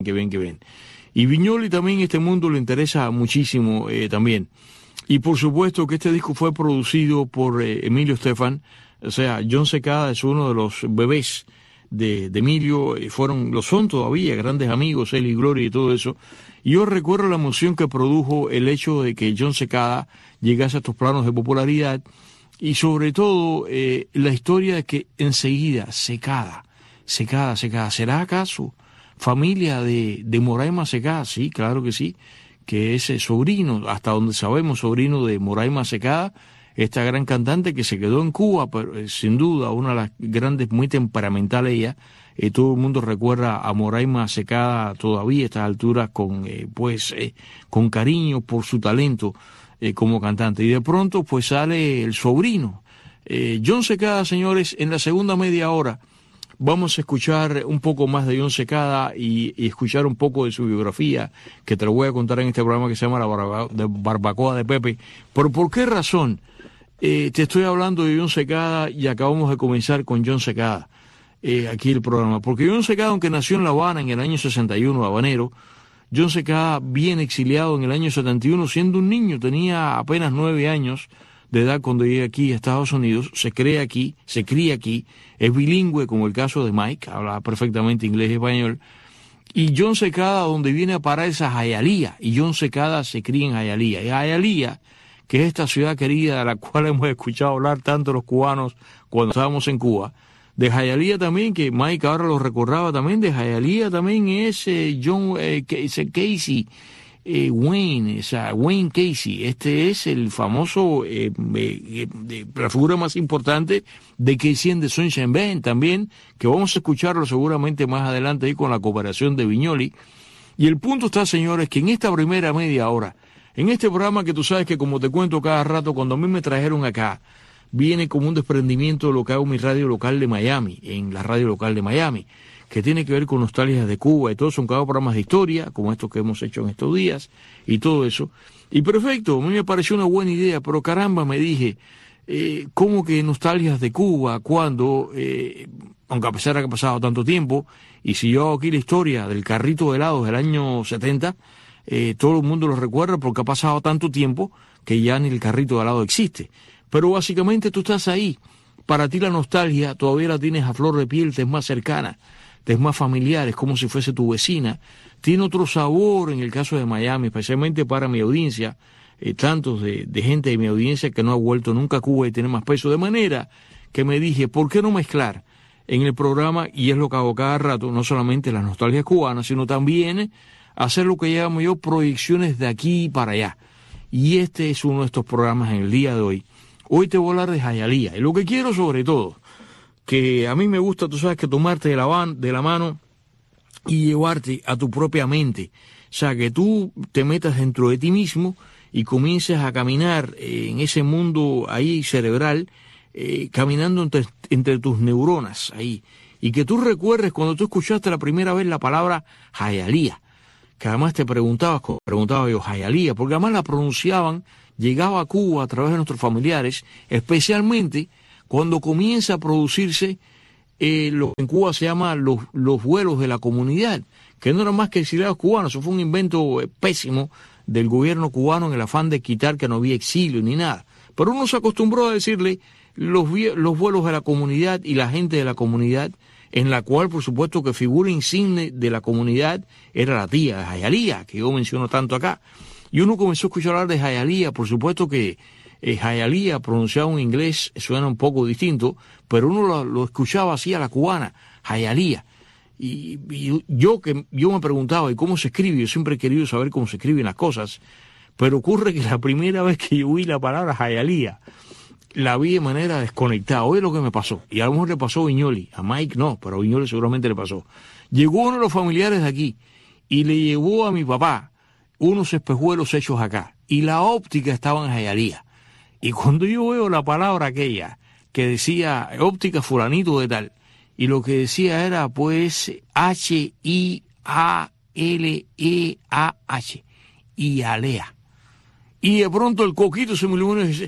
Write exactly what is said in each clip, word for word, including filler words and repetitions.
que bien, que bien. Y Viñoly también, este mundo le interesa muchísimo eh, también. Y por supuesto que este disco fue producido por eh, Emilio Estefan. O sea, John Secada es uno de los bebés de, de Emilio. Eh, fueron, lo son todavía, grandes amigos, él y Gloria y todo eso. Y yo recuerdo la emoción que produjo el hecho de que John Secada llegase a estos planos de popularidad. Y sobre todo, eh, la historia de que enseguida, Secada, Secada, Secada, ¿será acaso familia de, de Moraima Secada? Sí, claro que sí, que es sobrino, hasta donde sabemos, sobrino de Moraima Secada, esta gran cantante que se quedó en Cuba, pero eh, sin duda una de las grandes, muy temperamental ella. Eh, todo el mundo recuerda a Moraima Secada todavía a estas alturas con, eh, pues, eh, con cariño por su talento eh, como cantante. Y de pronto, pues sale el sobrino, eh, John Secada, señores. En la segunda media hora vamos a escuchar un poco más de John Secada y, y escuchar un poco de su biografía, que te lo voy a contar en este programa que se llama La Barba, de Barbacoa de Pepe. Pero ¿por qué razón eh, te estoy hablando de John Secada y acabamos de comenzar con John Secada eh, aquí el programa? Porque John Secada, aunque nació en La Habana en el año sesenta y uno, habanero, John Secada, bien exiliado en el año setenta y uno, siendo un niño, tenía apenas nueve años de edad cuando llega aquí a Estados Unidos, se crea aquí, se cría aquí, es bilingüe como el caso de Mike, habla perfectamente inglés y español, y John Secada, donde viene a parar es a Hialeah, y John Secada se cría en Hialeah, y Hialeah, que es esta ciudad querida de la cual hemos escuchado hablar tanto los cubanos cuando estábamos en Cuba, de Hialeah también, que Mike ahora lo recordaba también, de Hialeah también es eh, John eh, Casey, eh, Wayne, o sea, Wayne Casey. Este es el famoso, eh, eh, eh, la figura más importante de Casey and the Sunshine Band también, que vamos a escucharlo seguramente más adelante ahí con la cooperación de Viñoly. Y el punto está, señores, que en esta primera media hora, en este programa que tú sabes que como te cuento cada rato, cuando a mí me trajeron acá, viene como un desprendimiento de lo que hago en mi radio local de Miami, en la radio local de Miami, que tiene que ver con nostalgias de Cuba y todo. Son cada programas de historia, como estos que hemos hecho en estos días, y todo eso. Y perfecto, a mí me pareció una buena idea, pero caramba, me dije, eh, ¿cómo que nostalgias de Cuba? Cuando, eh, aunque a pesar de que ha pasado tanto tiempo, y si yo hago aquí la historia del carrito de helados del año setenta, eh, todo el mundo lo recuerda porque ha pasado tanto tiempo que ya ni el carrito de helado existe. Pero básicamente tú estás ahí, para ti la nostalgia todavía la tienes a flor de piel, te es más cercana, te es más familiar, es como si fuese tu vecina, tiene otro sabor en el caso de Miami, especialmente para mi audiencia, eh, tantos de, de gente de mi audiencia que no ha vuelto nunca a Cuba y tiene más peso, de manera que me dije, ¿por qué no mezclar en el programa, y es lo que hago cada rato, no solamente las nostalgias cubanas, sino también hacer lo que llamo yo proyecciones de aquí para allá? Y este es uno de estos programas en el día de hoy. Hoy te voy a hablar de Hialeah, y lo que quiero sobre todo, que a mí me gusta, tú sabes, que tomarte de la, van, de la mano y llevarte a tu propia mente. O sea, que tú te metas dentro de ti mismo y comiences a caminar en ese mundo ahí cerebral, eh, caminando entre, entre tus neuronas ahí. Y que tú recuerdes cuando tú escuchaste la primera vez la palabra Hialeah, que además te preguntabas, preguntaba yo, Hialeah, porque además la pronunciaban, llegaba a Cuba a través de nuestros familiares, especialmente cuando comienza a producirse eh, lo que en Cuba se llama los, los vuelos de la comunidad, que no eran más que exiliados cubanos. Eso fue un invento eh, pésimo del gobierno cubano en el afán de quitar que no había exilio ni nada. Pero uno se acostumbró a decirle los, los vuelos de la comunidad y la gente de la comunidad, en la cual, por supuesto, que figura insigne de la comunidad era la tía Hialeah, que yo menciono tanto acá. Y uno comenzó a escuchar hablar de Hialeah, por supuesto que eh, Hialeah, pronunciado en inglés, suena un poco distinto, pero uno lo, lo escuchaba así a la cubana, Hialeah. Y, y yo que yo me preguntaba, ¿y cómo se escribe? Yo siempre he querido saber cómo se escriben las cosas, pero ocurre que la primera vez que yo oí la palabra Hialeah, la vi de manera desconectada. Oye lo que me pasó, y a lo mejor le pasó a Viñoly, a Mike no, pero a Viñoly seguramente le pasó. Llegó uno de los familiares de aquí y le llevó a mi papá unos espejuelos hechos acá, y la óptica estaba en Hialeah. Y cuando yo veo la palabra aquella que decía óptica fulanito de tal, y lo que decía era pues H I A L E A H, Hialeah. Y de pronto el coquito se me iluminó y dice,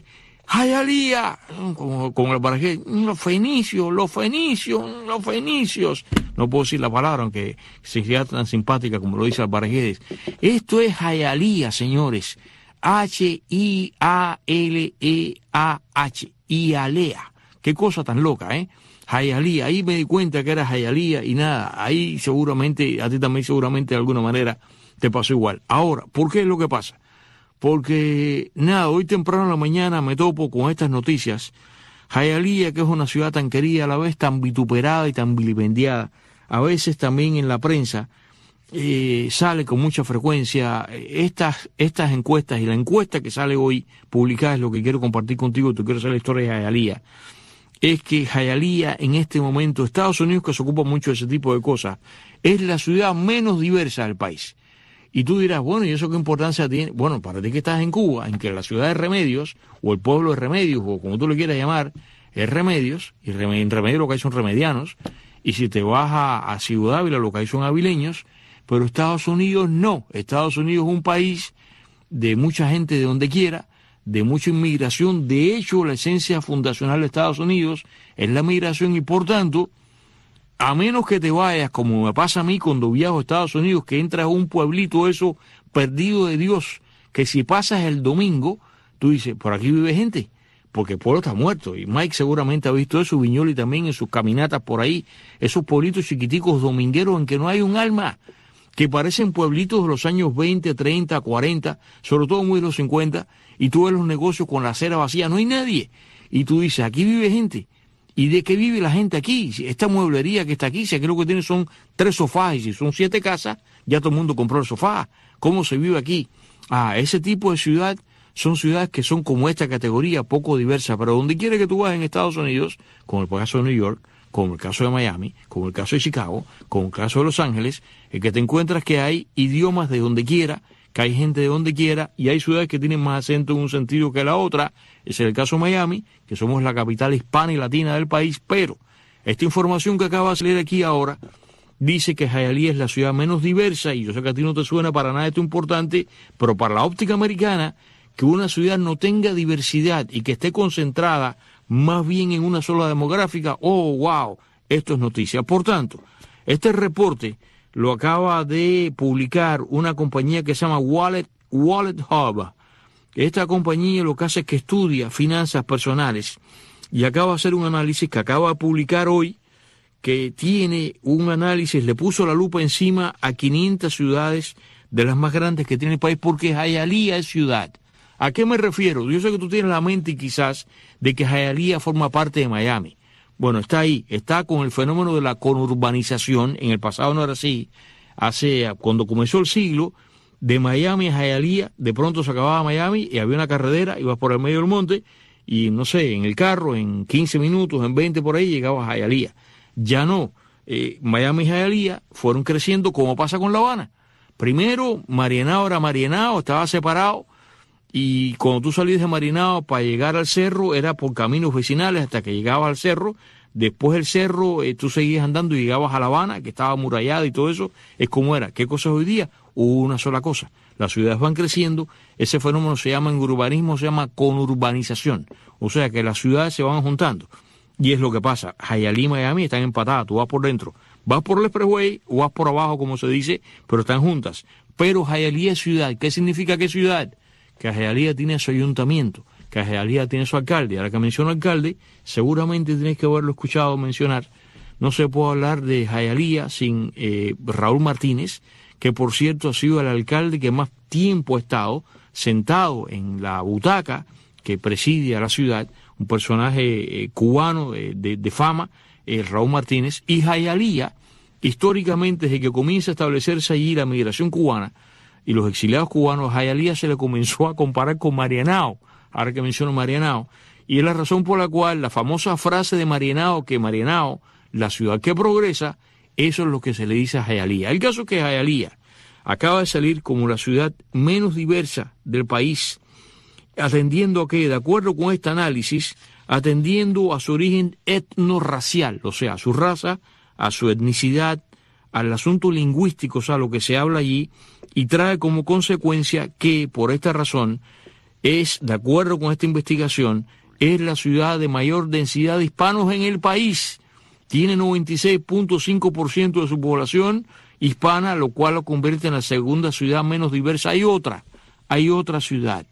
Hialeah, como, como el baraje, los fenicios, los fenicios, los fenicios. No puedo decir la palabra, aunque sea tan simpática como lo dice Albarrajedes. Esto es Hialeah, señores. H I A L E A H. Hialeah. Qué cosa tan loca, ¿eh? Hialeah. Ahí me di cuenta que era Hialeah y nada. Ahí seguramente, a ti también seguramente de alguna manera te pasó igual. Ahora, ¿por qué es lo que pasa? Porque, nada, hoy temprano en la mañana me topo con estas noticias. Hialeah, que es una ciudad tan querida, a la vez tan vituperada y tan vilipendiada, a veces también en la prensa eh, sale con mucha frecuencia estas, estas encuestas, y la encuesta que sale hoy publicada es lo que quiero compartir contigo, tú quiero saber la historia de Hialeah, es que Hialeah en este momento, Estados Unidos, que se ocupa mucho de ese tipo de cosas, es la ciudad menos diversa del país. Y tú dirás, bueno, ¿y eso qué importancia tiene? Bueno, para ti que estás en Cuba, en que la ciudad de Remedios, o el pueblo de Remedios, o como tú le quieras llamar, es Remedios, y en Remedios lo que hay son remedianos, y si te vas a, a Ciudad Ávila lo que hay son avileños, pero Estados Unidos no. Estados Unidos es un país de mucha gente de donde quiera, de mucha inmigración. De hecho, la esencia fundacional de Estados Unidos es la migración, y por tanto, a menos que te vayas, como me pasa a mí cuando viajo a Estados Unidos, que entras a un pueblito eso perdido de Dios, que si pasas el domingo, tú dices, por aquí vive gente, porque el pueblo está muerto. Y Mike seguramente ha visto eso, Viñoli también en sus caminatas por ahí, esos pueblitos chiquiticos domingueros en que no hay un alma, que parecen pueblitos de los años veinte, treinta, cuarenta, sobre todo muy de los cincuenta, y tú ves los negocios con la acera vacía, no hay nadie. Y tú dices, aquí vive gente. ¿Y de qué vive la gente aquí? Esta mueblería que está aquí, si aquí lo que tiene son tres sofás, y si son siete casas, ya todo el mundo compró el sofá. ¿Cómo se vive aquí? Ah, ese tipo de ciudad son ciudades que son como esta categoría, poco diversa, pero donde quiera que tú vas en Estados Unidos, como el caso de New York, como el caso de Miami, como el caso de Chicago, como el caso de Los Ángeles, es que te encuentras que hay idiomas de donde quiera, que hay gente de donde quiera, y hay ciudades que tienen más acento en un sentido que la otra. Ese es el caso de Miami, que somos la capital hispana y latina del país, pero esta información que acaba de salir aquí ahora dice que Hialeah es la ciudad menos diversa, y yo sé que a ti no te suena para nada esto importante, pero para la óptica americana, que una ciudad no tenga diversidad y que esté concentrada más bien en una sola demográfica, oh, wow, esto es noticia. Por tanto, este reporte lo acaba de publicar una compañía que se llama Wallet, Wallet Hub. Esta compañía lo que hace es que estudia finanzas personales, y acaba de hacer un análisis que acaba de publicar hoy, que tiene un análisis, le puso la lupa encima a quinientas ciudades de las más grandes que tiene el país, porque Hialeah es ciudad. ¿A qué me refiero? Yo sé que tú tienes la mente quizás de que Hialeah forma parte de Miami. Bueno, está ahí, está con el fenómeno de la conurbanización. En el pasado no era así. Hace, cuando comenzó el siglo, de Miami a Hialeah, de pronto se acababa Miami y había una carretera, ibas por el medio del monte y no sé, en el carro, en quince minutos, en veinte por ahí, llegabas a Hialeah. Ya no. Eh, Miami y Hialeah fueron creciendo como pasa con La Habana. Primero, Marianao era Marianao, estaba separado. Y cuando tú salías de Marianao para llegar al cerro, era por caminos vecinales hasta que llegabas al cerro. Después del cerro, eh, tú seguías andando y llegabas a La Habana, que estaba amurallada y todo eso. Es como era. ¿Qué cosa hoy día? Hubo una sola cosa. Las ciudades van creciendo. Ese fenómeno se llama en urbanismo, se llama conurbanización. O sea que las ciudades se van juntando. Y es lo que pasa. Hialeah y Miami están empatadas. Tú vas por dentro. Vas por el expressway o vas por abajo, como se dice, pero están juntas. Pero Hialeah es ciudad. ¿Qué significa que es ciudad? Que Hialeah tiene su ayuntamiento, que Hialeah tiene su alcalde. Ahora que menciono alcalde, seguramente tienes que haberlo escuchado mencionar. No se puede hablar de Hialeah sin eh, Raúl Martínez, que por cierto ha sido el alcalde que más tiempo ha estado sentado en la butaca que preside a la ciudad, un personaje eh, cubano eh, de, de fama, eh, Raúl Martínez. Y Hialeah, históricamente, desde que comienza a establecerse allí la migración cubana, y los exiliados cubanos, a Hialeah se le comenzó a comparar con Marianao, ahora que menciono Marianao, y es la razón por la cual la famosa frase de Marianao, que Marianao, la ciudad que progresa, eso es lo que se le dice a Hialeah. El caso es que Hialeah acaba de salir como la ciudad menos diversa del país, atendiendo a que, de acuerdo con este análisis, atendiendo a su origen etnorracial, o sea, a su raza, a su etnicidad, al asunto lingüístico, o sea, lo que se habla allí, y trae como consecuencia que, por esta razón, es, de acuerdo con esta investigación, es la ciudad de mayor densidad de hispanos en el país. Tiene noventa y seis punto cinco por ciento de su población hispana, lo cual lo convierte en la segunda ciudad menos diversa. Hay otra, hay otra ciudad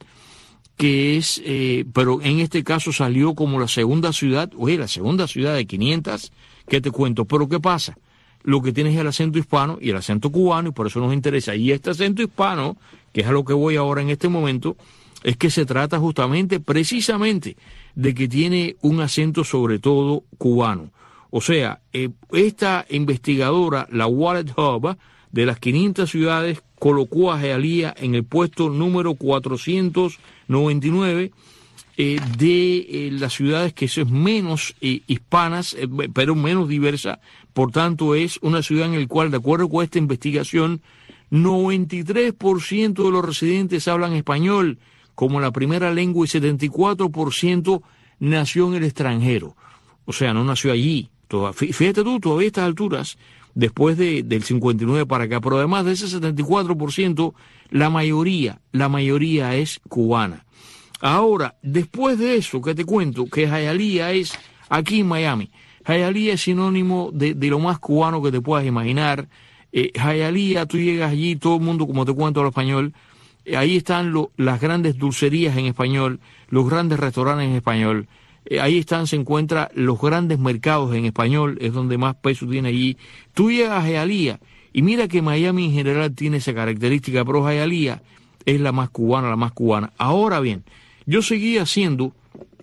que es, eh, pero en este caso salió como la segunda ciudad, oye, la segunda ciudad de quinientas, ¿qué te cuento? Pero ¿qué pasa? Lo que tienes es el acento hispano y el acento cubano, y por eso nos interesa. Y este acento hispano, que es a lo que voy ahora en este momento, es que se trata justamente, precisamente, de que tiene un acento sobre todo cubano. O sea, eh, esta investigadora, la Wallet Hub, de las quinientas ciudades, colocó a Hialeah en el puesto número cuatrocientos noventa y nueve eh, de eh, las ciudades que son menos eh, hispanas, eh, pero menos diversa. Por tanto, es una ciudad en la cual, de acuerdo con esta investigación, noventa y tres por ciento de los residentes hablan español como la primera lengua y setenta y cuatro por ciento nació en el extranjero. O sea, no nació allí. Fíjate tú, todavía a estas alturas, después de, del cincuenta y nueve para acá, pero además de ese setenta y cuatro por ciento, la mayoría, la mayoría es cubana. Ahora, después de eso, que te cuento, que Hialeah es aquí en Miami. Hialeah es sinónimo de, de lo más cubano que te puedas imaginar. Eh, Hialeah, tú llegas allí, todo el mundo, como te cuento, habla español. Eh, ahí están lo, las grandes dulcerías en español, los grandes restaurantes en español. Eh, ahí están, se encuentran los grandes mercados en español, es donde más peso tiene allí. Tú llegas a Hialeah, y mira que Miami en general tiene esa característica, pero Hialeah es la más cubana, la más cubana. Ahora bien, yo seguí haciendo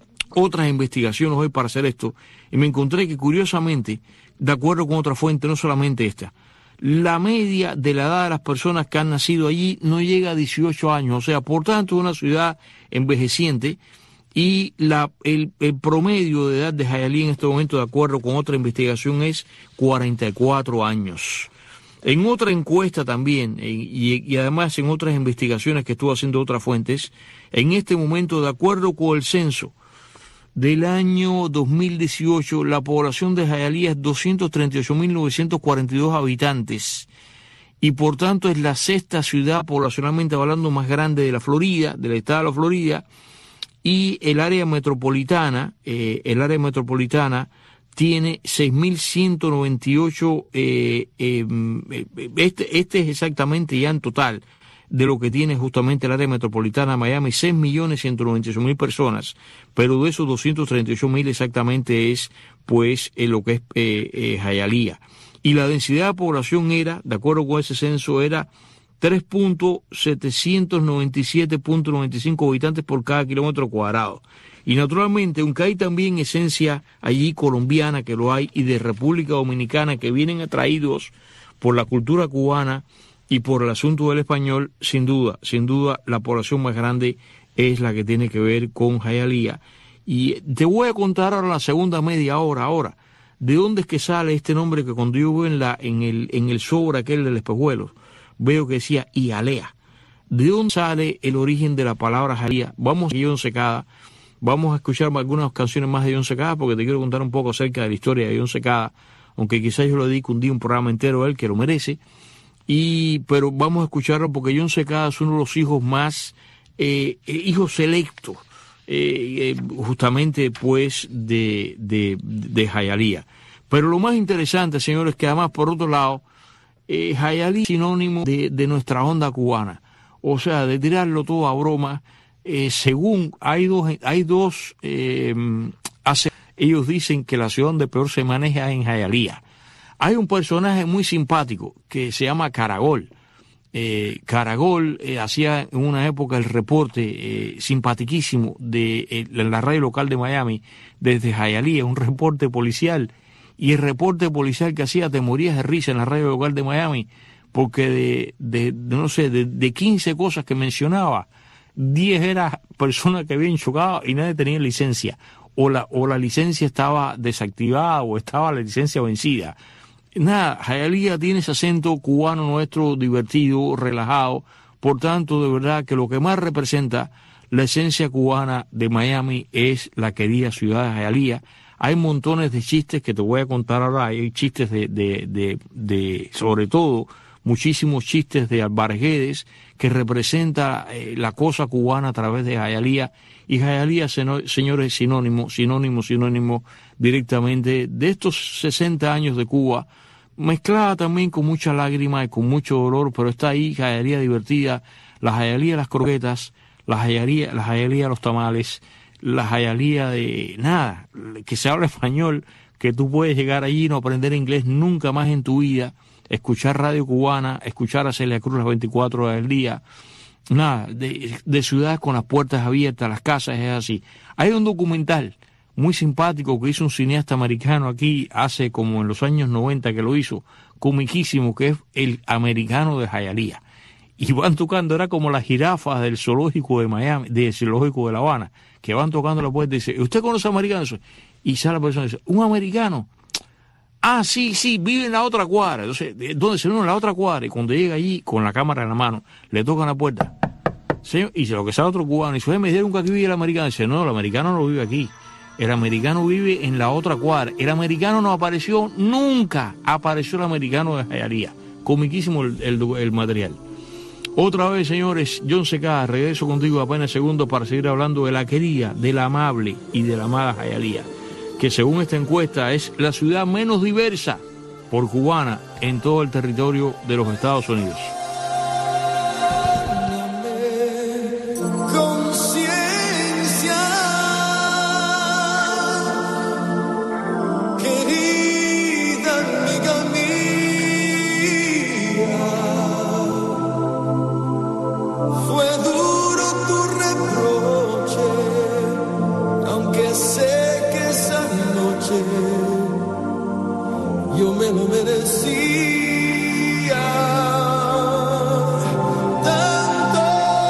otras investigaciones hoy para hacer esto, y me encontré que curiosamente, de acuerdo con otra fuente, no solamente esta, la media de la edad de las personas que han nacido allí no llega a dieciocho años, o sea, por tanto es una ciudad envejeciente, y la, el, el promedio de edad de Hialeah en este momento, de acuerdo con otra investigación, es cuarenta y cuatro años. En otra encuesta también, y, y además en otras investigaciones que estuvo haciendo otras fuentes, en este momento, de acuerdo con el censo del año dos mil dieciocho, la población de Hialeah es doscientos treinta y ocho mil novecientos cuarenta y dos habitantes, y por tanto es la sexta ciudad poblacionalmente hablando más grande de la Florida, del estado de la Florida, y el área metropolitana, eh, el área metropolitana tiene seis mil ciento noventa y ocho, eh, eh, este, este es exactamente ya en total de lo que tiene justamente el área metropolitana de Miami, seis millones ciento noventa y ocho mil personas, pero de esos doscientos treinta y ocho mil exactamente es, pues, eh, lo que es eh, eh, Hialeah. Y la densidad de población era, de acuerdo con ese censo, era tres punto setecientos noventa y siete punto noventa y cinco habitantes por cada kilómetro cuadrado. Y naturalmente, aunque hay también esencia allí colombiana, que lo hay, y de República Dominicana, que vienen atraídos por la cultura cubana y por el asunto del español, sin duda, sin duda, la población más grande es la que tiene que ver con Hialeah. Y te voy a contar ahora la segunda media hora, ahora, de dónde es que sale este nombre que cuando yo veo en, la, en, el, en el sobre aquel del espejuelos, veo que decía Hialeah. ¿De dónde sale el origen de la palabra Hialeah? Vamos a John Secada, vamos a escuchar algunas canciones más de John Secada, porque te quiero contar un poco acerca de la historia de John Secada, aunque quizás yo le dedique un día un programa entero a él, que lo merece, y pero vamos a escucharlo porque John Secada es uno de los hijos más, eh, hijos selectos, eh, eh, justamente pues de, de, de Hialeah. Pero lo más interesante, señores, que además, por otro lado, Eh, Hialeah es sinónimo de, de nuestra onda cubana, o sea, de tirarlo todo a broma. Eh, según hay dos, hay dos eh, hace, ellos dicen que la ciudad donde peor se maneja es en Hialeah. Hay un personaje muy simpático que se llama Caragol. Eh, Caragol eh, hacía en una época el reporte eh, simpaticísimo de eh, la radio local de Miami desde Hialeah, un reporte policial. Y el reporte policial que hacía te morías de risa en la radio local de Miami, porque de, de, de no sé, de, de quince cosas que mencionaba, diez eran personas que habían chocado y nadie tenía licencia, o la, o la licencia estaba desactivada o estaba la licencia vencida. Nada, Hialeah tiene ese acento cubano nuestro, divertido, relajado, por tanto, de verdad que lo que más representa la esencia cubana de Miami es la querida ciudad de Hialeah. Hay montones de chistes que te voy a contar ahora, hay chistes de, de, de, de sobre todo muchísimos chistes de Albarguedes, que representa eh, la cosa cubana a través de Jayalía. Y Jayalía, señores, es sinónimo, sinónimo, sinónimo directamente de estos sesenta años de Cuba, mezclada también con mucha lágrima y con mucho dolor, pero está ahí Jayalía divertida, la Jayalía de las croquetas, la Jayalía, la Jayalía de los tamales, la Jayalía de nada, que se habla español, que tú puedes llegar allí y no aprender inglés nunca más en tu vida, escuchar radio cubana, escuchar a Celia Cruz las veinticuatro horas del día, nada, de, de ciudades con las puertas abiertas, las casas, es así. Hay un documental muy simpático que hizo un cineasta americano aquí hace como en los años noventa que lo hizo, comiquísimo, que es El Americano de Jayalía. Y van tocando, era como las jirafas del zoológico de Miami, del zoológico de La Habana, que van tocando la puerta y dice, ¿usted conoce americanos? Y sale la persona y dice, ¿un americano? Ah, sí, sí, vive en la otra cuadra. Entonces, ¿dónde se uno? En la otra cuadra. Y cuando llega allí, con la cámara en la mano, le tocan la puerta. Señor, y dice, lo que sale otro cubano. Y dice, me dijeron que aquí vive el americano. Y dice, no, el americano no vive aquí. El americano vive en la otra cuadra. El americano no apareció nunca. Apareció el americano de Jayalía. Comiquísimo el, el, el material. Otra vez, señores, John Secada, regreso contigo apenas segundos para seguir hablando de la querida, de la amable y de la amada Jayalía, que según esta encuesta es la ciudad menos diversa por cubana en todo el territorio de los Estados Unidos. Yo me lo merecía. Tanto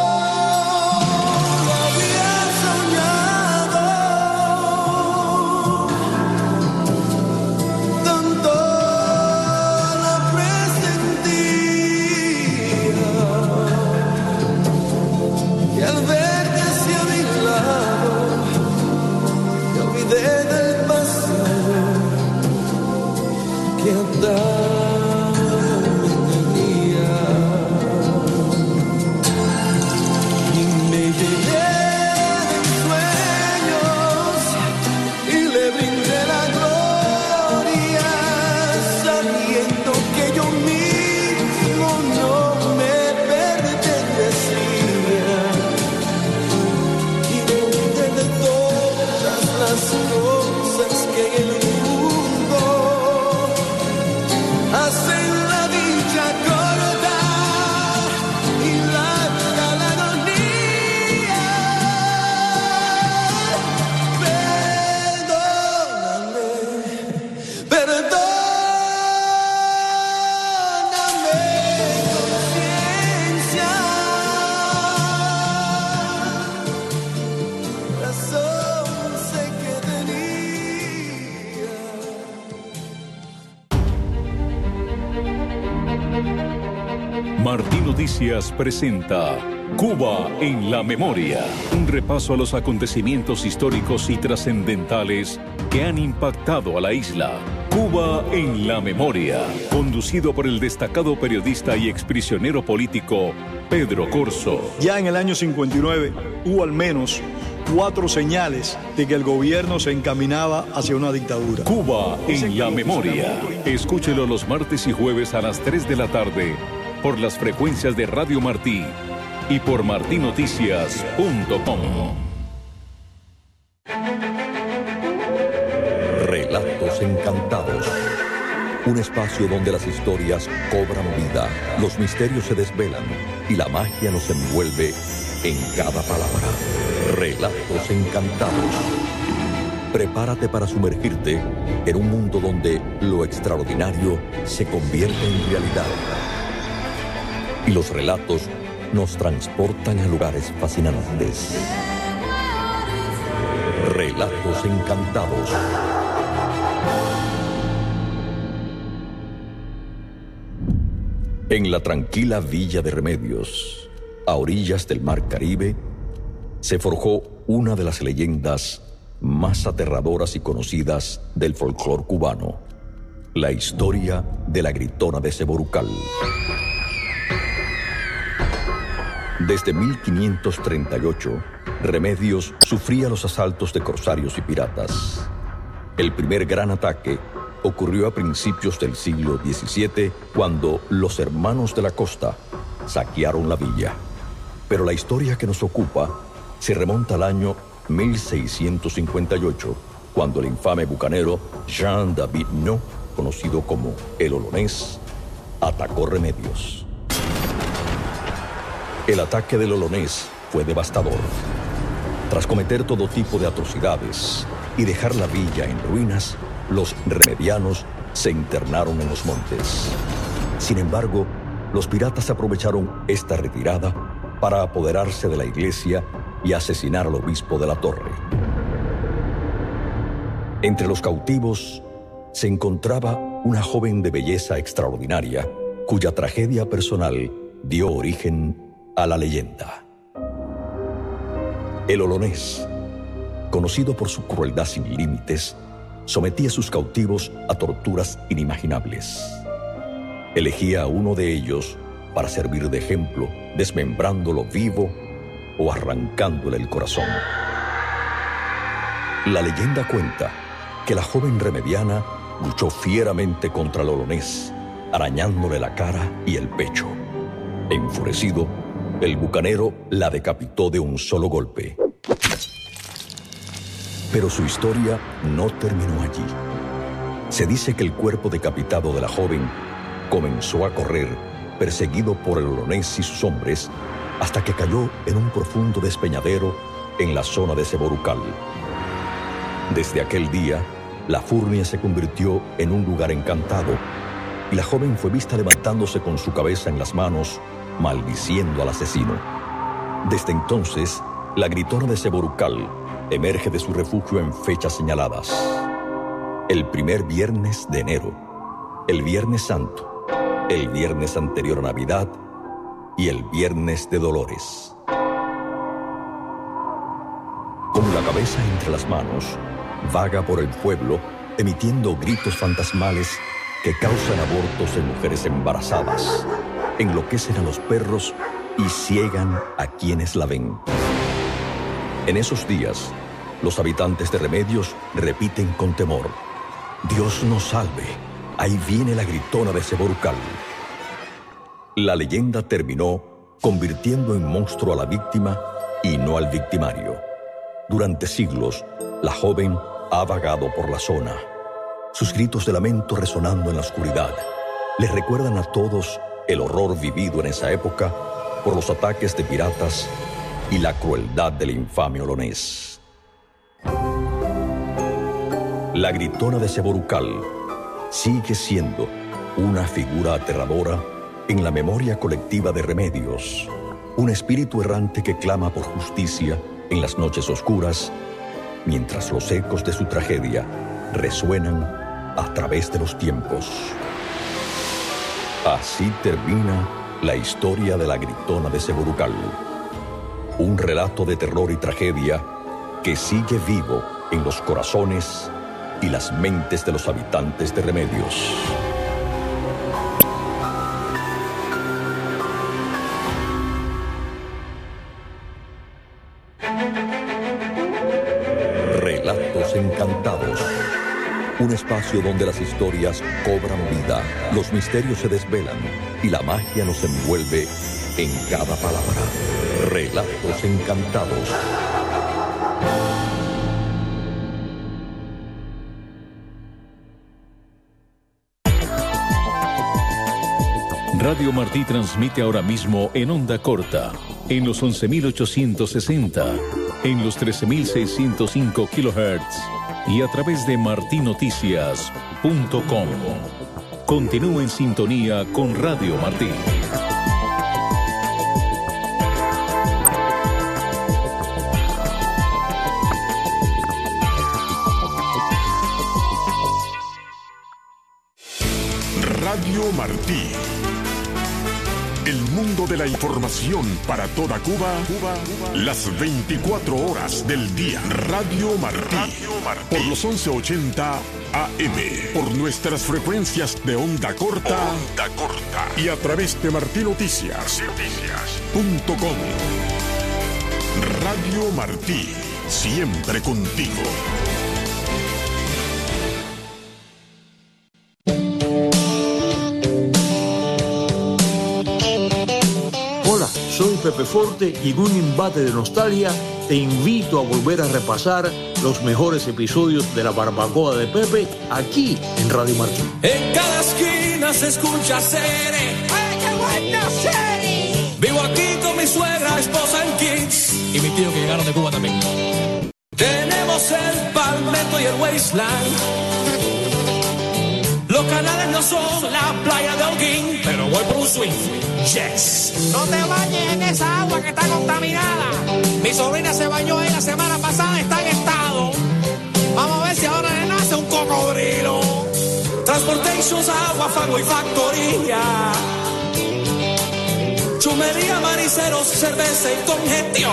lo había soñado, tanto lo presentía, y al verte hacia mi lado, me olvidé del pasado que andaba me tenía, y me llené de sueños y le brindé la gloria, sabiendo que yo mismo no me pertenecía, y me olvidé de todas las cosas que en el mundo hacen la dicha corta y larga la agonía. Perdóname, perdóname, conciencia. Razón sé que tenía. Martín Noticias presenta Cuba en la Memoria, un repaso a los acontecimientos históricos y trascendentales que han impactado a la isla. Cuba en la Memoria, conducido por el destacado periodista y exprisionero político Pedro Corzo. Ya en el año cincuenta y nueve hubo al menos cuatro señales de que el gobierno se encaminaba hacia una dictadura. Cuba en la Memoria. Escúchelo los martes y jueves a las tres de la tarde por las frecuencias de Radio Martí y por martín noticias punto com. Relatos Encantados. Un espacio donde las historias cobran vida, los misterios se desvelan y la magia nos envuelve en cada palabra. Relatos Encantados. Prepárate para sumergirte en un mundo donde lo extraordinario se convierte en realidad. Y los relatos nos transportan a lugares fascinantes. Relatos Encantados. En la tranquila villa de Remedios, a orillas del Mar Caribe, se forjó una de las leyendas más aterradoras y conocidas del folclore cubano, la historia de la Gritona de Ceborucal. Desde mil quinientos treinta y ocho, Remedios sufría los asaltos de corsarios y piratas. El primer gran ataque ocurrió a principios del siglo diecisiete, cuando los hermanos de la costa saquearon la villa. Pero la historia que nos ocupa se remonta al año mil seiscientos cincuenta y ocho, cuando el infame bucanero Jean-David Nau, conocido como el Olonés, atacó Remedios. El ataque del Olonés fue devastador. Tras cometer todo tipo de atrocidades y dejar la villa en ruinas, los remedianos se internaron en los montes. Sin embargo, los piratas aprovecharon esta retirada para apoderarse de la iglesia y asesinar al obispo de la torre. Entre los cautivos se encontraba una joven de belleza extraordinaria, cuya tragedia personal dio origen a la leyenda. El Olonés, conocido por su crueldad sin límites, sometía a sus cautivos a torturas inimaginables. Elegía a uno de ellos para servir de ejemplo, desmembrándolo vivo o arrancándole el corazón. La leyenda cuenta que la joven remediana luchó fieramente contra el Olonés, arañándole la cara y el pecho. Enfurecido, el bucanero la decapitó de un solo golpe. Pero su historia no terminó allí. Se dice que el cuerpo decapitado de la joven comenzó a correr, perseguido por el Olonés y sus hombres, hasta que cayó en un profundo despeñadero en la zona de Seborucal. Desde aquel día, la Furnia se convirtió en un lugar encantado, y la joven fue vista levantándose con su cabeza en las manos, maldiciendo al asesino. Desde entonces, la gritona de Seborucal emerge de su refugio en fechas señaladas: el primer viernes de enero, el Viernes Santo, el viernes anterior a Navidad y el Viernes de Dolores. Con la cabeza entre las manos, vaga por el pueblo, emitiendo gritos fantasmales que causan abortos en mujeres embarazadas, enloquecen a los perros y ciegan a quienes la ven. En esos días, los habitantes de Remedios repiten con temor: Dios nos salve, ahí viene la gritona de Seborucal. La leyenda terminó convirtiendo en monstruo a la víctima y no al victimario. Durante siglos, la joven ha vagado por la zona. Sus gritos de lamento resonando en la oscuridad les recuerdan a todos el horror vivido en esa época por los ataques de piratas y la crueldad del infame Olonés. La gritona de Seborucal sigue siendo una figura aterradora en la memoria colectiva de Remedios, un espíritu errante que clama por justicia en las noches oscuras, mientras los ecos de su tragedia resuenan a través de los tiempos. Así termina la historia de la gritona de Seborucal, un relato de terror y tragedia que sigue vivo en los corazones y las mentes de los habitantes de Remedios. Relatos Encantados. Un espacio donde las historias cobran vida, los misterios se desvelan y la magia nos envuelve en cada palabra. Relatos Encantados. Radio Martí transmite ahora mismo en onda corta, en los once mil ochocientos sesenta, en los trece mil seiscientos cinco kilohertz y a través de marti noticias punto com. Continúe en sintonía con Radio Martí. Radio Martí. El mundo de la información para toda Cuba, Cuba, Cuba. Las veinticuatro horas del día. Radio Martí. Radio Martí. Por los once ochenta A M. Por nuestras frecuencias de onda corta. Onda corta. Y a través de martí noticias punto com. Radio Martí. Siempre contigo. Soy Pepe Forte y en un embate de nostalgia te invito a volver a repasar los mejores episodios de la Barbacoa de Pepe aquí en Radio Martí. En cada esquina se escucha Cere. ¡Ay, qué buena Cere! Vivo aquí con mi suegra, esposa en kids y mi tío que llegaron de Cuba también. Tenemos el Palmetto y el Wasteland. Los canales no son la playa de Holguín, pero voy por un swing. Yes. No te bañes en esa agua que está contaminada. Mi sobrina se bañó ahí la semana pasada, está en estado. Vamos a ver si ahora le nace un cocodrilo. Transportations, agua, fango y factoría. Chumería, mariceros, cerveza y congestión.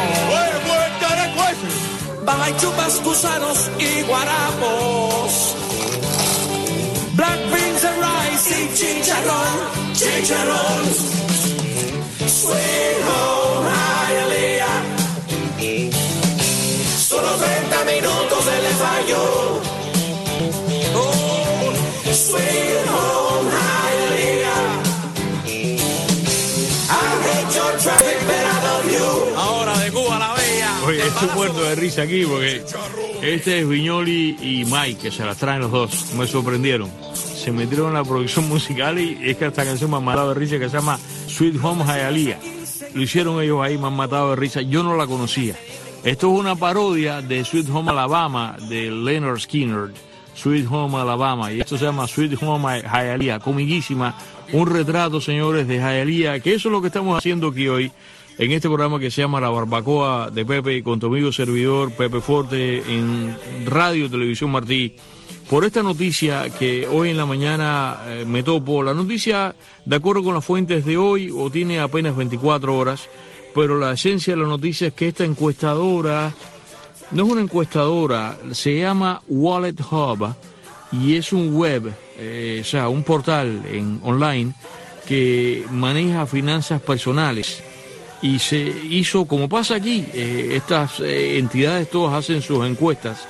Baja y chupas, gusanos y guarapos. Black beans and rice y chicharrón, chicharrón. Sweet home Hialeah. Solo treinta minutos se le falló. Oh, sweet home Hialeah. I hate your traffic, but I love you. Ahora de Cuba la Bella. Oye, estoy muerto de risa aquí porque este es Viñoli y Mike, que se las traen los dos. Me sorprendieron. Se metieron en la producción musical y es que esta canción me ha matado de risa, que se llama Sweet Home Hialeah. Lo hicieron ellos ahí, me han matado de risa. Yo no la conocía. Esto es una parodia de Sweet Home Alabama de Leonard Skinner. Sweet Home Alabama. Y esto se llama Sweet Home Hialeah. Comiquísima. Un retrato, señores, de Hialeah. Que eso es lo que estamos haciendo aquí hoy en este programa que se llama La Barbacoa de Pepe, con tu amigo servidor Pepe Forte en Radio Televisión Martí. Por esta noticia que hoy en la mañana eh, me topo. La noticia, de acuerdo con las fuentes de hoy, o tiene apenas veinticuatro horas, pero la esencia de la noticia es que esta encuestadora, no es una encuestadora, se llama Wallet Hub y es un web, eh, o sea, un portal en online que maneja finanzas personales. Y se hizo, como pasa aquí, eh, estas eh, entidades todas hacen sus encuestas.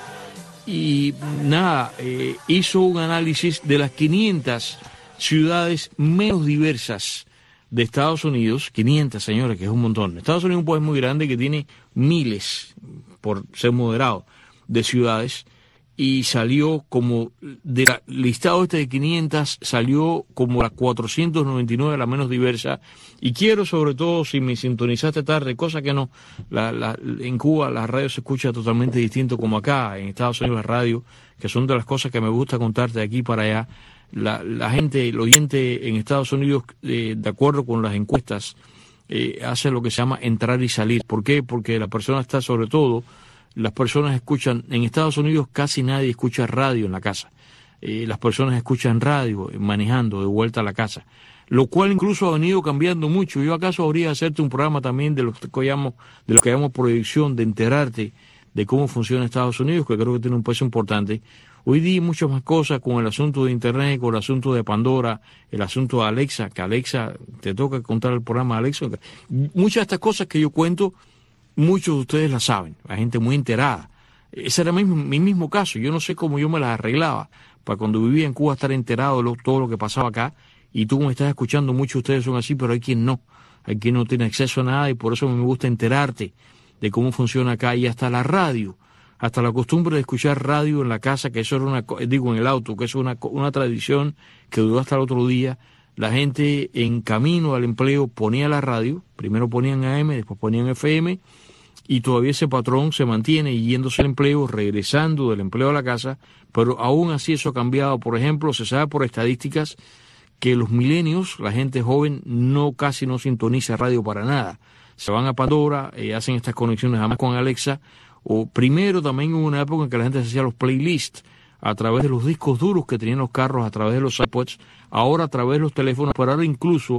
Y nada, eh, hizo un análisis de las quinientas ciudades menos diversas de Estados Unidos. quinientas, señores, que es un montón. Estados Unidos es un país muy grande que tiene miles, por ser moderado, de ciudades. Y salió como, del listado este de quinientas, salió como la cuatrocientos noventa y nueve, la menos diversa. Y quiero, sobre todo, si me sintonizaste tarde, cosa que no, la, la, en Cuba la radio se escucha totalmente distinto como acá, en Estados Unidos la radio, que son de las cosas que me gusta contarte de aquí para allá. La, la gente, el oyente en Estados Unidos, eh, de acuerdo con las encuestas, eh, hace lo que se llama entrar y salir. ¿Por qué? Porque la persona está, sobre todo, las personas escuchan, en Estados Unidos casi nadie escucha radio en la casa. Eh, las personas escuchan radio manejando de vuelta a la casa, lo cual incluso ha venido cambiando mucho. Yo acaso habría hacerte un programa también de lo que llamamos, de lo que llamamos proyección, de enterarte de cómo funciona Estados Unidos, que creo que tiene un peso importante. Hoy día hay muchas más cosas con el asunto de Internet, con el asunto de Pandora, el asunto de Alexa, que Alexa, te toca contar el programa de Alexa. Muchas de estas cosas que yo cuento, muchos de ustedes las saben, la gente muy enterada. Ese era mi, mi mismo caso. Yo no sé cómo yo me las arreglaba para cuando vivía en Cuba estar enterado de lo, todo lo que pasaba acá. Y tú me estás escuchando, muchos de ustedes son así, pero hay quien no. Hay quien no tiene acceso a nada y por eso me gusta enterarte de cómo funciona acá. Y hasta la radio, hasta la costumbre de escuchar radio en la casa, que eso era una, digo en el auto, que eso es una, una tradición que duró hasta el otro día. La gente en camino al empleo ponía la radio, primero ponían A M, después ponían F M, y todavía ese patrón se mantiene yéndose al empleo, regresando del empleo a la casa, pero aún así eso ha cambiado. Por ejemplo, se sabe por estadísticas que los milenios, la gente joven, no casi no sintoniza radio para nada. Se van a Pandora, eh, hacen estas conexiones además con Alexa, o primero también hubo una época en que la gente se hacía los playlists a través de los discos duros que tenían los carros, a través de los iPods, ahora a través de los teléfonos, pero ahora incluso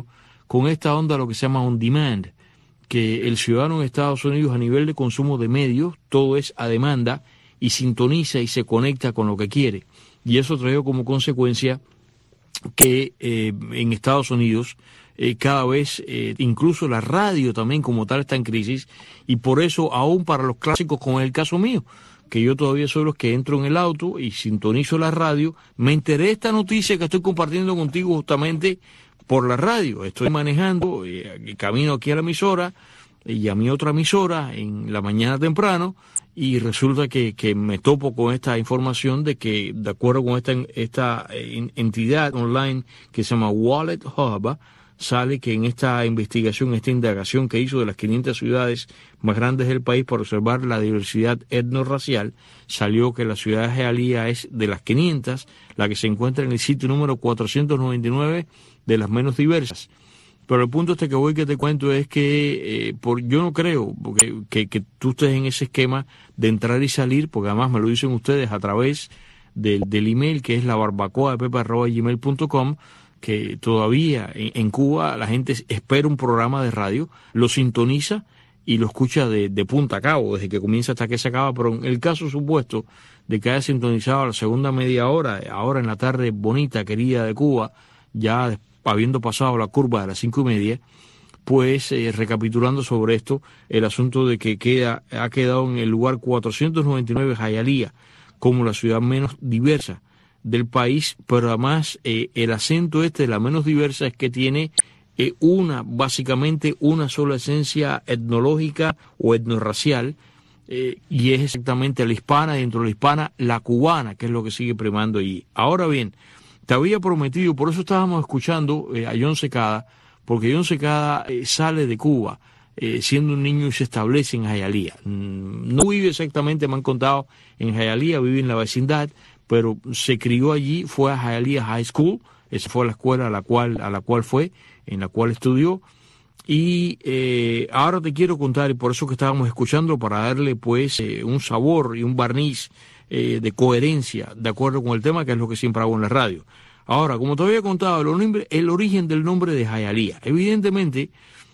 con esta onda lo que se llama on demand, que el ciudadano en Estados Unidos a nivel de consumo de medios, todo es a demanda y sintoniza y se conecta con lo que quiere. Y eso trae como consecuencia que eh, en Estados Unidos eh, cada vez, eh, incluso la radio también como tal está en crisis, y por eso aún para los clásicos, como es el caso mío, que yo todavía soy los que entro en el auto y sintonizo la radio, me enteré de esta noticia que estoy compartiendo contigo justamente por la radio. Estoy manejando, eh, camino aquí a la emisora y a mi otra emisora en la mañana temprano, y resulta que, que me topo con esta información de que, de acuerdo con esta, esta entidad online que se llama Wallet Hub, sale que en esta investigación, esta indagación que hizo de las quinientas ciudades más grandes del país para observar la diversidad etnorracial, salió que la ciudad de Hialeah es de las quinientas, la que se encuentra en el sitio número cuatrocientos noventa y nueve de las menos diversas. Pero el punto este que voy que te cuento es que eh, por, yo no creo porque, que, que tú estés en ese esquema de entrar y salir, porque además me lo dicen ustedes a través del, del email que es la barbacoa de pepe arroba gmail punto com, que todavía en, en Cuba la gente espera un programa de radio, lo sintoniza y lo escucha de, de punta a cabo, desde que comienza hasta que se acaba. Pero en el caso supuesto de que haya sintonizado la segunda media hora, ahora en la tarde bonita, querida de Cuba, ya después, habiendo pasado la curva de las cinco y media, pues eh, recapitulando sobre esto, el asunto de que queda ha quedado en el lugar cuatrocientos noventa y nueve Hialeah como la ciudad menos diversa del país, pero además eh, el acento este de la menos diversa es que tiene eh, una, básicamente una sola esencia etnológica o etnorracial, eh, y es exactamente la hispana, dentro de la hispana, la cubana, que es lo que sigue primando allí. Ahora bien, te había prometido, por eso estábamos escuchando eh, a John Secada, porque John Secada eh, sale de Cuba eh, siendo un niño y se establece en Hialeah. Mm, no vive exactamente, me han contado, en Hialeah, vive en la vecindad, pero se crió allí, fue a Hialeah High School, esa fue la escuela a la cual, a la cual fue, en la cual estudió. Y eh, ahora te quiero contar, y por eso que estábamos escuchando, para darle pues eh, un sabor y un barniz Eh, de coherencia, de acuerdo con el tema, que es lo que siempre hago en la radio. Ahora, como te había contado, el, nombre, el origen del nombre de Hialeah, evidentemente,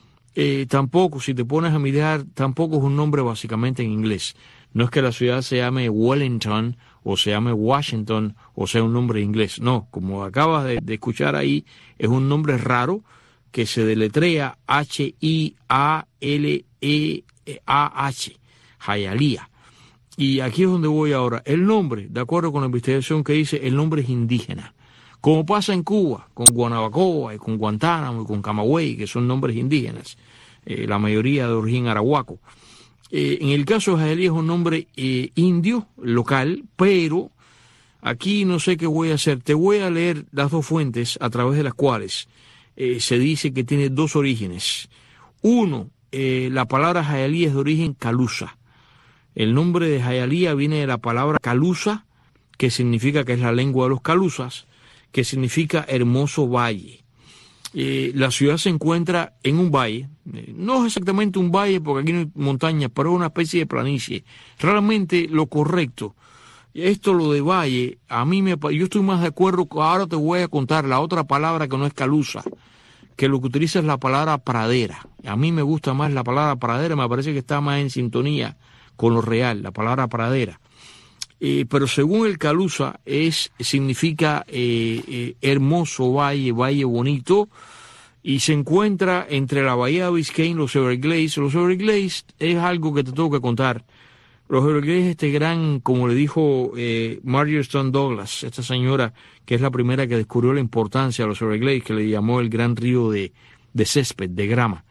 eh, tampoco, si te pones a mirar, tampoco es un nombre básicamente en inglés. No es que la ciudad se llame Wellington, o se llame Washington, o sea un nombre inglés. No, como acabas de, de escuchar ahí, es un nombre raro que se deletrea H I A L E A H, Hialeah. Y aquí es donde voy ahora. El nombre, de acuerdo con la investigación que dice, el nombre es indígena. Como pasa en Cuba, con Guanabacoa y con Guantánamo y con Camagüey, que son nombres indígenas, eh, la mayoría de origen arahuaco. Eh, en el caso de Hialeah es un nombre eh, indio, local, pero aquí no sé qué voy a hacer. Te voy a leer las dos fuentes a través de las cuales eh, se dice que tiene dos orígenes. Uno, eh, la palabra Hialeah es de origen calusa. El nombre de Hialeah viene de la palabra calusa, que significa que es la lengua de los calusas, que significa hermoso valle. Eh, la ciudad se encuentra en un valle, eh, no es exactamente un valle porque aquí no hay montañas, pero es una especie de planicie. Realmente lo correcto, esto lo de valle, a mí me, yo estoy más de acuerdo, ahora te voy a contar la otra palabra que no es calusa, que lo que utiliza es la palabra pradera. A mí me gusta más la palabra pradera, me parece que está más en sintonía con lo real, la palabra pradera. Eh, pero según el calusa es, significa eh, eh, hermoso valle, valle bonito, y se encuentra entre la bahía de Biscayne y los Everglades. Los Everglades es algo que te tengo que contar. Los Everglades, este gran, como le dijo eh, Marjorie Stone Douglas, esta señora que es la primera que descubrió la importancia de los Everglades, que le llamó el gran río de, de césped, de grama.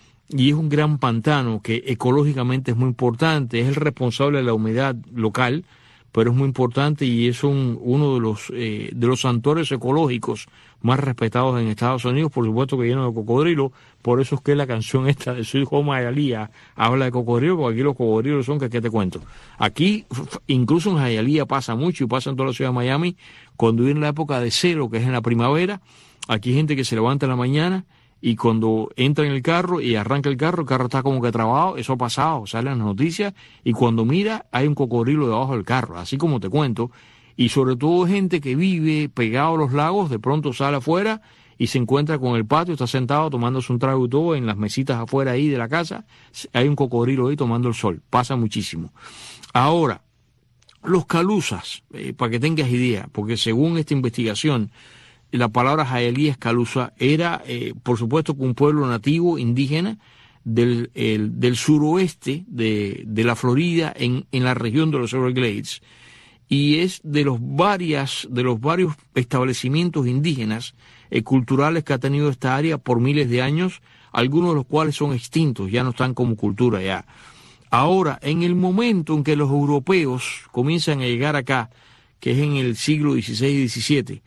Y es un gran pantano que ecológicamente es muy importante, es el responsable de la humedad local, pero es muy importante y es un, uno de los eh, de los santuarios ecológicos más respetados en Estados Unidos, por supuesto que lleno de cocodrilos. Por eso es que la canción esta de Sweet Home Hialeah habla de cocodrilos, porque aquí los cocodrilos son, que qué te cuento. Aquí, incluso en Hialeah pasa mucho, y pasa en toda la ciudad de Miami, cuando viene la época de cero, que es en la primavera, aquí hay gente que se levanta en la mañana, y cuando entra en el carro y arranca el carro, el carro está como que trabado, eso ha pasado, sale en las noticias, y cuando mira hay un cocodrilo debajo del carro, así como te cuento. Y sobre todo gente que vive pegado a los lagos, de pronto sale afuera y se encuentra con el patio, está sentado tomándose un trago y todo en las mesitas afuera ahí de la casa, hay un cocodrilo ahí tomando el sol, pasa muchísimo. Ahora, los calusas, eh, para que tengas idea, porque según esta investigación, la palabra Hialeah es calusa, era eh, por supuesto un pueblo nativo indígena del, el, del suroeste de, de la Florida, en, en la región de los Everglades, y es de los varias de los varios establecimientos indígenas eh, culturales que ha tenido esta área por miles de años, algunos de los cuales son extintos, ya no están como cultura ya. Ahora, en el momento en que los europeos comienzan a llegar acá, que es en el siglo dieciséis y diecisiete,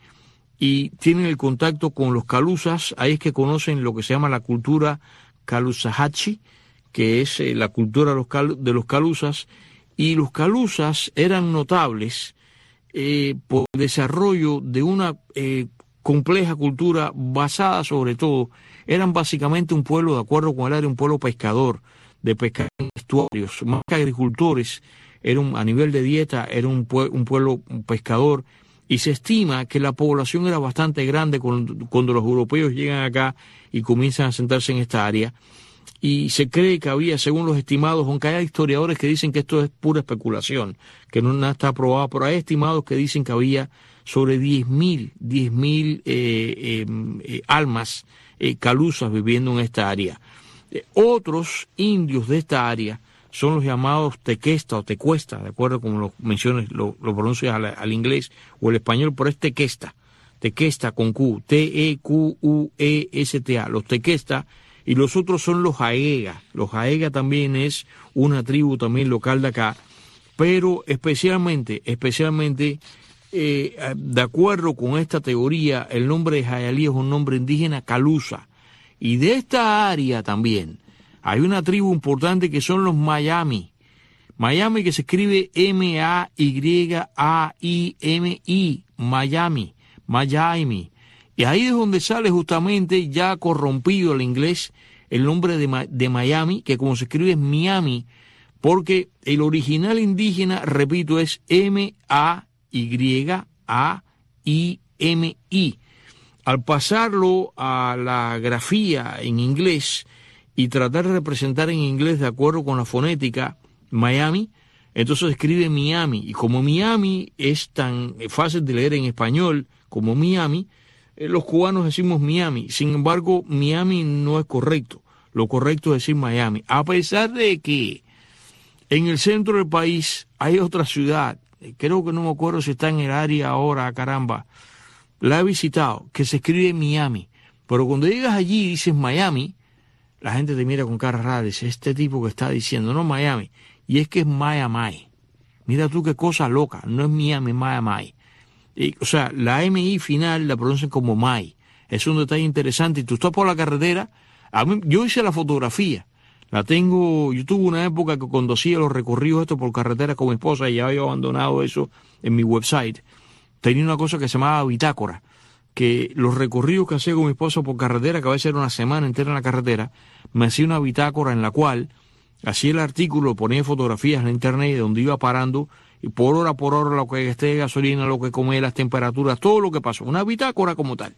y tienen el contacto con los calusas, ahí es que conocen lo que se llama la cultura Caloosahatchee, que es eh, la cultura de los, cal, de los calusas, y los calusas eran notables eh, por el desarrollo de una eh, compleja cultura basada sobre todo, eran básicamente un pueblo, de acuerdo con él, era un pueblo pescador, de pescar en estuarios, más que agricultores, era un, a nivel de dieta, era un, pue, un pueblo pescador, y se estima que la población era bastante grande cuando, cuando los europeos llegan acá y comienzan a sentarse en esta área. Y se cree que había, según los estimados, aunque hay historiadores que dicen que esto es pura especulación, que no nada está aprobado, pero hay estimados que dicen que había sobre diez mil eh, eh, eh, almas eh, calusas viviendo en esta área. Eh, otros indios de esta área son los llamados tequesta o tecuesta, de acuerdo como lo menciones, lo, lo pronuncias al, al inglés o el español, pero es tequesta, tequesta con Q, T E Q U E S T A, los tequesta. Y los otros son los Jaega. Los Jaega también es una tribu también local de acá, pero especialmente, especialmente, eh, de acuerdo con esta teoría, el nombre de Hialeah es un nombre indígena calusa. Y de esta área también hay una tribu importante que son los Miami. Miami, que se escribe M A Y A I M I, Miami, Miami. Y ahí es donde sale justamente, ya corrompido el inglés, el nombre de, de Miami, que como se escribe es Miami, porque el original indígena, repito, es M A Y A I M I. Al pasarlo a la grafía en inglés y tratar de representar en inglés de acuerdo con la fonética Miami, entonces se escribe Miami. Y como Miami es tan fácil de leer en español como Miami, los cubanos decimos Miami. Sin embargo, Miami no es correcto. Lo correcto es decir Miami. A pesar de que en el centro del país hay otra ciudad, creo que no me acuerdo si está en el área ahora, caramba, la he visitado, que se escribe Miami. Pero cuando llegas allí y dices Miami, la gente te mira con cara rara, dice, este tipo que está diciendo, no Miami. Y es que es Miami. Mira tú qué cosa loca, no es Miami, Miami. Y, o sea, la M I final la pronuncian como Mai. Es un detalle interesante. Y tú estás por la carretera. A mí, yo hice la fotografía. La tengo. Yo tuve una época que cuando hacía los recorridos estos por carretera con mi esposa, y ya había abandonado eso en mi website. Tenía una cosa que se llamaba bitácora. Que los recorridos que hacía con mi esposa por carretera, que a veces era una semana entera en la carretera, me hacía una bitácora en la cual hacía el artículo, ponía fotografías en internet de donde iba parando. Y por hora por hora lo que gasté de gasolina, lo que comí, las temperaturas, todo lo que pasó, una bitácora como tal.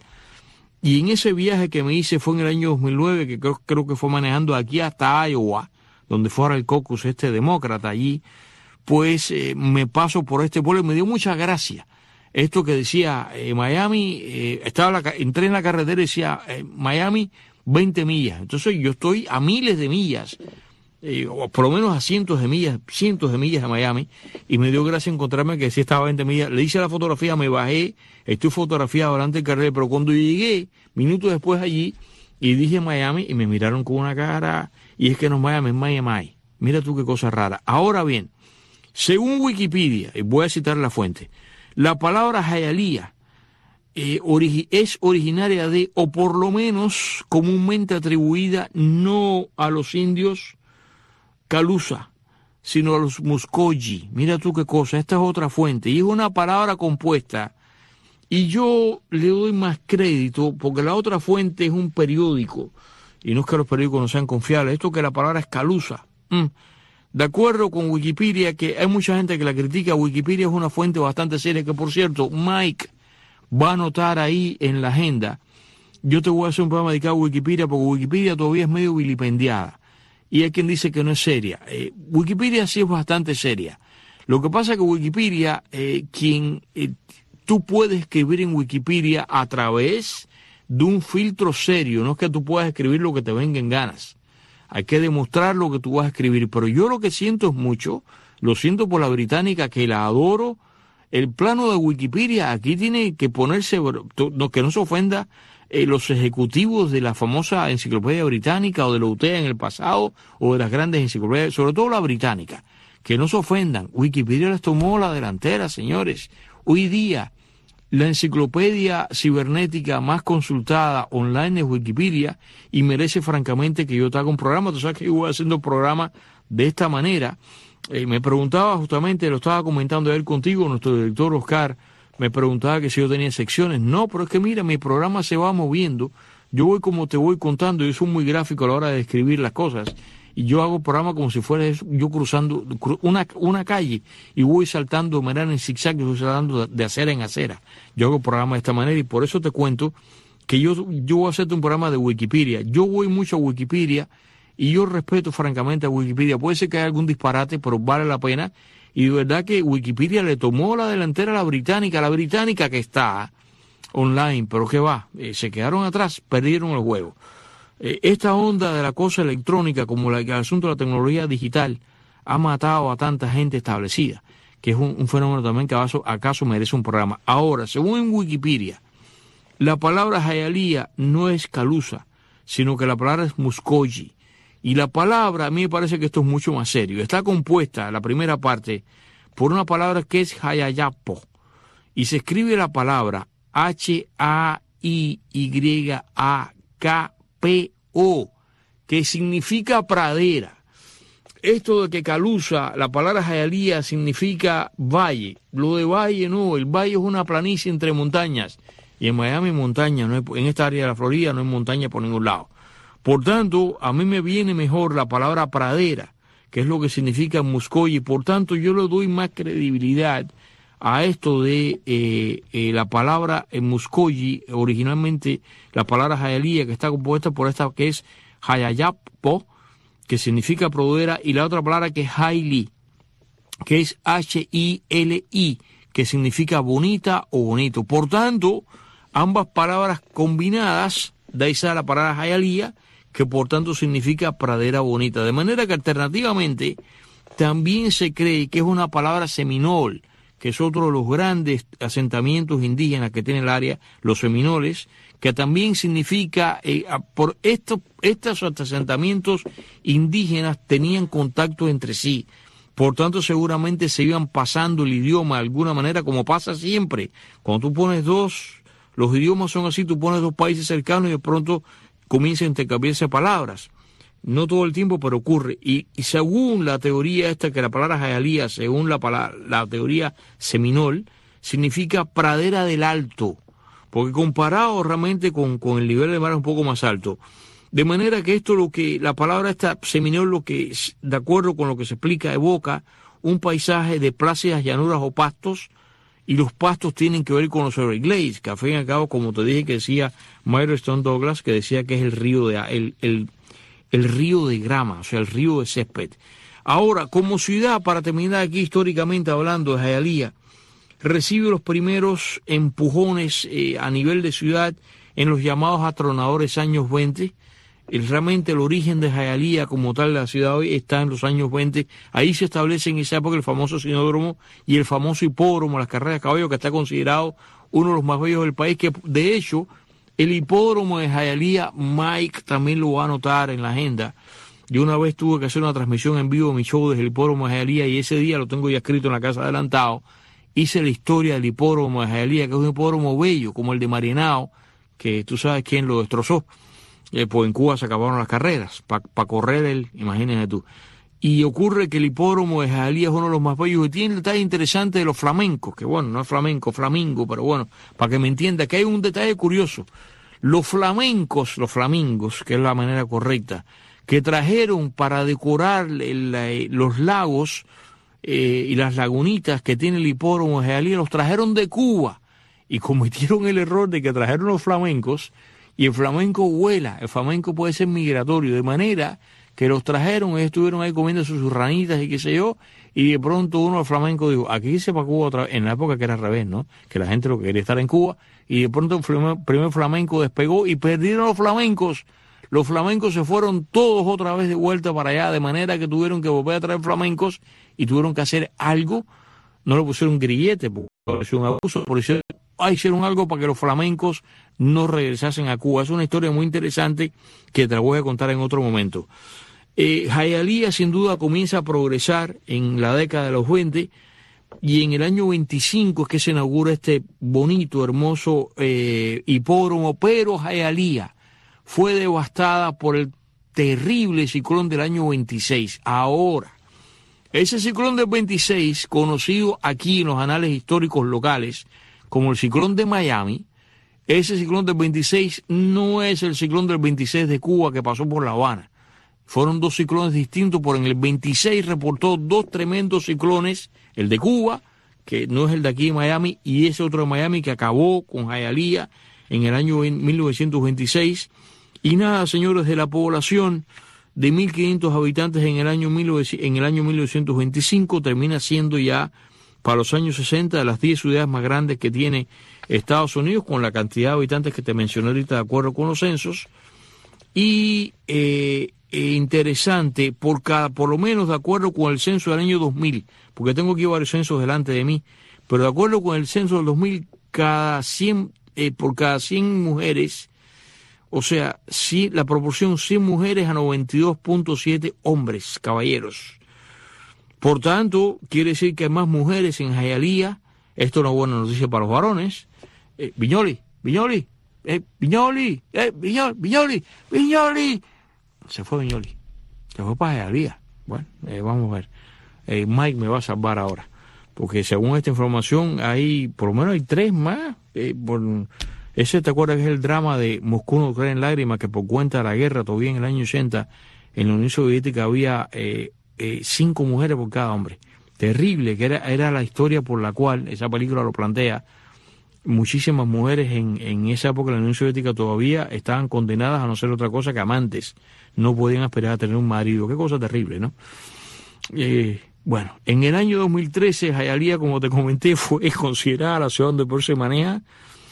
Y en ese viaje que me hice fue en el año dos mil nueve, que creo, creo que fue manejando aquí hasta Iowa, donde fuera el caucus este demócrata allí, pues eh, me paso por este pueblo y me dio mucha gracia. Esto que decía eh, Miami, eh, estaba la, entré en la carretera y decía eh, Miami veinte millas. Entonces yo estoy a miles de millas. Eh, o por lo menos a cientos de millas, cientos de millas de Miami, y me dio gracia encontrarme que sí estaba a veinte millas. Le hice la fotografía, me bajé, estoy fotografiado delante del carril, pero cuando llegué, minutos después allí, y dije Miami, y me miraron con una cara, y es que no es Miami, es Miami. Mira tú qué cosa rara. Ahora bien, según Wikipedia, y voy a citar la fuente, la palabra Hialeah eh, origi- es originaria de, o por lo menos comúnmente atribuida, no a los indios Calusa, sino a los Muscogee. Mira tú qué cosa, esta es otra fuente, y es una palabra compuesta, y yo le doy más crédito, porque la otra fuente es un periódico, y no es que los periódicos no sean confiables, esto que la palabra es Calusa. Mm. De acuerdo con Wikipedia, que hay mucha gente que la critica, Wikipedia es una fuente bastante seria, que por cierto, Mike va a anotar ahí en la agenda yo te voy a hacer un programa dedicado a Wikipedia, porque Wikipedia todavía es medio vilipendiada. Y hay quien dice que no es seria. Eh, Wikipedia sí es bastante seria. Lo que pasa es que Wikipedia, eh, quien eh, tú puedes escribir en Wikipedia a través de un filtro serio, no es que tú puedas escribir lo que te venga en ganas. Hay que demostrar lo que tú vas a escribir. Pero yo lo que siento es mucho, lo siento por la británica, que la adoro. El plano de Wikipedia aquí tiene que ponerse, no, que no se ofenda eh, los ejecutivos de la famosa enciclopedia británica o de la U T E A en el pasado o de las grandes enciclopedias, sobre todo la británica, que no se ofendan. Wikipedia les tomó la delantera, señores. Hoy día la enciclopedia cibernética más consultada online es Wikipedia y merece francamente que yo te haga un programa. Tú sabes que yo voy haciendo programas de esta manera. Eh, me preguntaba justamente, lo estaba comentando ayer contigo, nuestro director Oscar, me preguntaba que si yo tenía secciones. No, pero es que mira, mi programa se va moviendo. Yo voy como te voy contando, yo soy muy gráfico a la hora de describir las cosas. Y yo hago programa como si fuera eso, yo cruzando una, una calle y voy saltando de manera en zigzag, yo voy saltando de acera en acera. Yo hago programa de esta manera y por eso te cuento que yo, yo voy a hacerte un programa de Wikipedia. Yo voy mucho a Wikipedia y yo respeto francamente a Wikipedia. Puede ser que haya algún disparate, pero vale la pena. Y de verdad que Wikipedia le tomó la delantera a la británica, la británica que está online, pero que va, eh, se quedaron atrás, perdieron el juego. Esta onda de la cosa electrónica, como la, el asunto de la tecnología digital, ha matado a tanta gente establecida, que es un, un fenómeno también que acaso, acaso merece un programa. Ahora, según en Wikipedia, la palabra Hialeah no es Calusa, sino que la palabra es Muscogee. Y la palabra, a mí me parece que esto es mucho más serio. Está compuesta, la primera parte, por una palabra que es Hayayapo. Y se escribe la palabra H A I Y A K P O, que significa pradera. Esto de que Calusa, la palabra Hialeah significa valle. Lo de valle no, el valle es una planicie entre montañas. Y en Miami montaña, no hay, en esta área de la Florida no hay montaña por ningún lado. Por tanto, a mí me viene mejor la palabra pradera, que es lo que significa Muscogee. Por tanto, yo le doy más credibilidad a esto de eh, eh, la palabra eh, Muscogee, originalmente la palabra Hialeah, que está compuesta por esta que es Hayayapo, que significa pradera, y la otra palabra que es Hailey, que es H I L I, que significa bonita o bonito. Por tanto, ambas palabras combinadas, de ahí sale la palabra Hialeah, que por tanto significa pradera bonita. De manera que alternativamente también se cree que es una palabra seminol, que es otro de los grandes asentamientos indígenas que tiene el área, los seminoles, que también significa, eh, por estos, estos asentamientos indígenas tenían contacto entre sí, por tanto seguramente se iban pasando el idioma de alguna manera, como pasa siempre. Cuando tú pones dos, los idiomas son así, tú pones dos países cercanos y de pronto comienzan a intercambiarse palabras. No todo el tiempo, pero ocurre. Y, y según la teoría esta, que la palabra Hialeah, según la, palabra, la teoría seminol, significa pradera del alto, porque comparado realmente con, con el nivel del mar es un poco más alto. De manera que esto, lo que la palabra esta seminol, lo que, de acuerdo con lo que se explica, evoca un paisaje de plácidas llanuras o pastos, y los pastos tienen que ver con los Everglades, que al fin y al cabo, como te dije, que decía Milestone Douglas, que decía que es el río de el, el el río de grama, o sea, el río de césped. Ahora, como ciudad, para terminar aquí históricamente hablando de Hialeah, recibe los primeros empujones eh, a nivel de ciudad en los llamados atronadores años veinte. El, realmente el origen de Hialeah como tal, la ciudad hoy, está en los años veinte. Ahí se establece en esa época el famoso sinódromo y el famoso hipódromo, las carreras de caballo, que está considerado uno de los más bellos del país, que de hecho el hipódromo de Hialeah, Mike también lo va a anotar en la agenda. Yo una vez tuve que hacer una transmisión en vivo de mi show desde el hipódromo de Hialeah y ese día lo tengo ya escrito en la casa adelantado. Hice la historia del hipódromo de Hialeah, que es un hipódromo bello, como el de Marianao, que tú sabes quién lo destrozó. Eh, pues en Cuba se acabaron las carreras, para pa correr él, imagínate tú. Y ocurre que el hipódromo de Hialeah es uno de los más bellos y tiene el detalle interesante de los flamencos, que bueno, no es flamenco, flamingo, pero bueno, para que me entienda que hay un detalle curioso. Los flamencos, los flamingos, que es la manera correcta, que trajeron para decorar el, el, los lagos eh, y las lagunitas que tiene el hipódromo de Hialeah, los trajeron de Cuba y cometieron el error de que trajeron los flamencos Y el flamenco vuela, el flamenco puede ser migratorio, de manera que los trajeron, ellos estuvieron ahí comiendo sus ranitas y qué sé yo, y de pronto uno del flamenco dijo, aquí irse para Cuba otra vez, en la época que era al revés, ¿no? Que la gente lo que quería estar en Cuba, y de pronto el primer, primer flamenco despegó y perdieron los flamencos. Los flamencos se fueron todos otra vez de vuelta para allá, de manera que tuvieron que volver a traer flamencos y tuvieron que hacer algo. No le pusieron grillete, porque pareció un abuso, por eso hicieron algo para que los flamencos no regresasen a Cuba. Es una historia muy interesante que te la voy a contar en otro momento. Eh, Hialeah sin duda comienza a progresar en la década de los veinte y en el año veinticinco es que se inaugura este bonito, hermoso eh, hipódromo, pero Hialeah fue devastada por el terrible ciclón del año veintiséis. Ahora, ese ciclón del veintiséis, conocido aquí en los anales históricos locales como el ciclón de Miami, ese ciclón del veintiséis no es el ciclón del veintiséis de Cuba que pasó por La Habana. Fueron dos ciclones distintos, porque en el veintiséis reportó dos tremendos ciclones, el de Cuba, que no es el de aquí en Miami, y ese otro de Miami que acabó con Hialeah en el año mil novecientos veintiséis. Y nada, señores, de la población de mil quinientos habitantes en el año mil novecientos veinticinco, termina siendo ya, para los años sesenta, de las diez ciudades más grandes que tiene Estados Unidos, con la cantidad de habitantes que te mencioné ahorita de acuerdo con los censos. Y eh, eh, interesante, por cada, por lo menos de acuerdo con el censo del año dos mil, porque tengo aquí varios censos delante de mí, pero de acuerdo con el censo del dos mil, cada cien, eh, por cada cien mujeres, o sea, si, la proporción cien mujeres a noventa y dos punto siete hombres, caballeros. Por tanto, quiere decir que hay más mujeres en Hialeah. Esto es una buena noticia para los varones. Eh, Viñoli, Viñoli, eh, Viñoli, eh, Viñoli, Viñoli, Viñoli. Se fue Viñoli. Se fue para Hialeah. Bueno, eh, vamos a ver. Eh, Mike me va a salvar ahora. Porque según esta información, hay, por lo menos hay tres más. Eh, por, ese, ¿te acuerdas que es el drama de Moscú no cree en lágrimas? Que por cuenta de la guerra, todavía en el año ochenta, en la Unión Soviética había eh, eh, cinco mujeres por cada hombre. Terrible, que era, era la historia por la cual esa película lo plantea. Muchísimas mujeres en, en esa época de la Unión Soviética todavía estaban condenadas a no ser otra cosa que amantes. No podían esperar a tener un marido. Qué cosa terrible, ¿no? Eh, bueno, en el año dos mil trece, Hialeah, como te comenté, fue considerada la ciudad donde peor se maneja.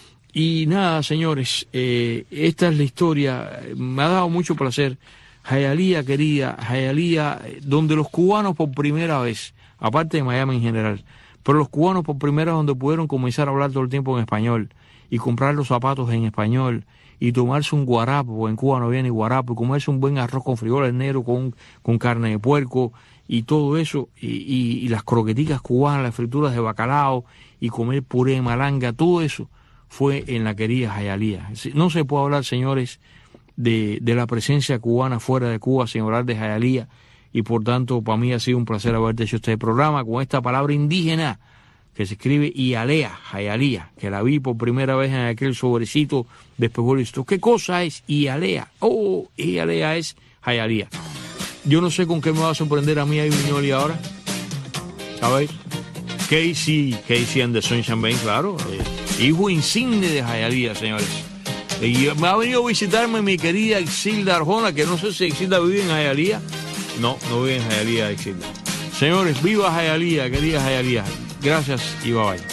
Y nada, señores, eh, esta es la historia. Me ha dado mucho placer. Hialeah, querida, Hialeah, donde los cubanos por primera vez, aparte de Miami en general, pero los cubanos por primera vez donde pudieron comenzar a hablar todo el tiempo en español y comprar los zapatos en español y tomarse un guarapo, porque en Cuba no había ni guarapo, y comerse un buen arroz con frijoles negros, con, con carne de puerco y todo eso, y, y, y las croqueticas cubanas, las frituras de bacalao y comer puré de malanga, todo eso fue en la querida Hialeah. No se puede hablar, señores, de, de la presencia cubana fuera de Cuba sin hablar de Hialeah. Y por tanto, para mí ha sido un placer haberte hecho este programa con esta palabra indígena que se escribe Hialeah, Hialeah, que la vi por primera vez en aquel sobrecito de espejuelos. ¿Qué cosa es Hialeah? Oh, Hialeah es Hialeah. Yo no sé con qué me va a sorprender a mí ahí Viñoli ahora. ¿Sabéis? Casey, Casey and the Sunshine Band, claro. Eh, hijo insigne de Hialeah, señores. Y me ha venido a visitarme mi querida Exilda Arjona, que no sé si Exilda vive en Hialeah. No, no vive en Hialeah, Exilda. Señores, viva Hialeah, querida Hialeah. Gracias y bye bye.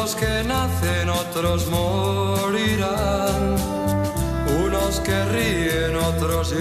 Unos que nacen, otros morirán. Unos que ríen, otros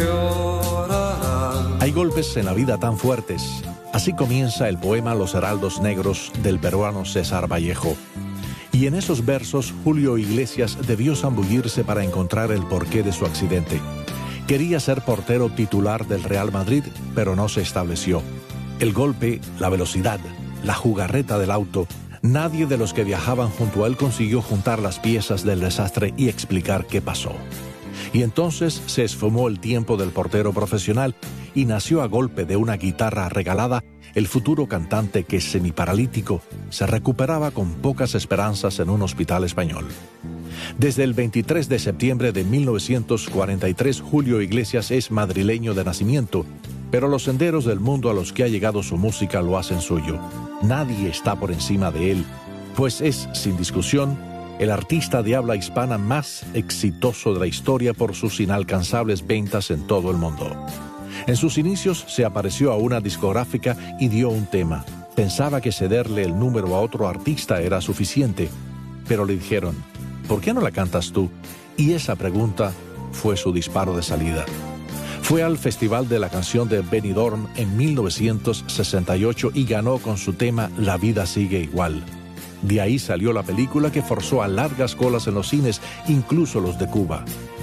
llorarán. Hay golpes en la vida tan fuertes. Así comienza el poema Los Heraldos Negros del peruano César Vallejo. Y en esos versos Julio Iglesias debió zambullirse para encontrar el porqué de su accidente. Quería ser portero titular del Real Madrid, pero no se estableció. El golpe, la velocidad, la jugarreta del auto, nadie de los que viajaban junto a él consiguió juntar las piezas del desastre y explicar qué pasó. Y entonces se esfumó el tiempo del portero profesional y nació a golpe de una guitarra regalada el futuro cantante que, semiparalítico, se recuperaba con pocas esperanzas en un hospital español. Desde el veintitrés de septiembre de mil novecientos cuarenta y tres, Julio Iglesias es madrileño de nacimiento, pero los senderos del mundo a los que ha llegado su música lo hacen suyo. Nadie está por encima de él, pues es, sin discusión, el artista de habla hispana más exitoso de la historia por sus inalcanzables ventas en todo el mundo. En sus inicios se apareció a una discográfica y dio un tema. Pensaba que cederle el número a otro artista era suficiente, pero le dijeron, ¿por qué no la cantas tú? Y esa pregunta fue su disparo de salida. Fue al Festival de la Canción de Benidorm en mil novecientos sesenta y ocho y ganó con su tema La vida sigue igual. De ahí salió la película que forzó a largas colas en los cines, incluso los de Cuba.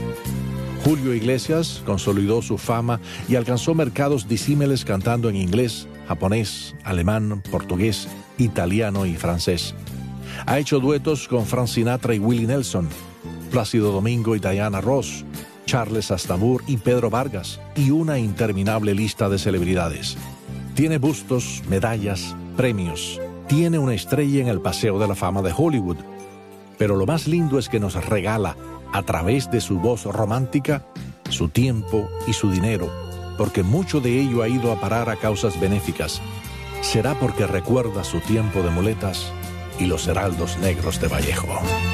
Julio Iglesias consolidó su fama y alcanzó mercados disímiles cantando en inglés, japonés, alemán, portugués, italiano y francés. Ha hecho duetos con Frank Sinatra y Willie Nelson, Plácido Domingo y Diana Ross, Charles Aznavour y Pedro Vargas, y una interminable lista de celebridades. Tiene bustos, medallas, premios. Tiene una estrella en el Paseo de la Fama de Hollywood. Pero lo más lindo es que nos regala, a través de su voz romántica, su tiempo y su dinero, porque mucho de ello ha ido a parar a causas benéficas. Será porque recuerda su tiempo de muletas y los heraldos negros de Vallejo.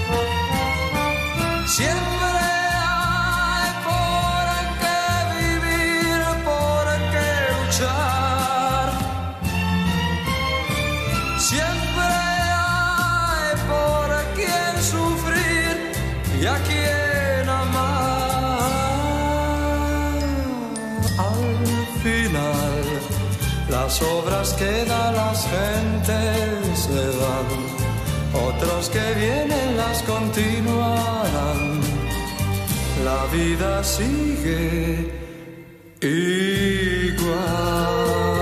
Siempre hay por qué vivir, por qué luchar. Siempre hay por quien sufrir y a quien amar. Al final, las obras que da las gentes se van. Otros que vienen las continuarán. La vida sigue igual.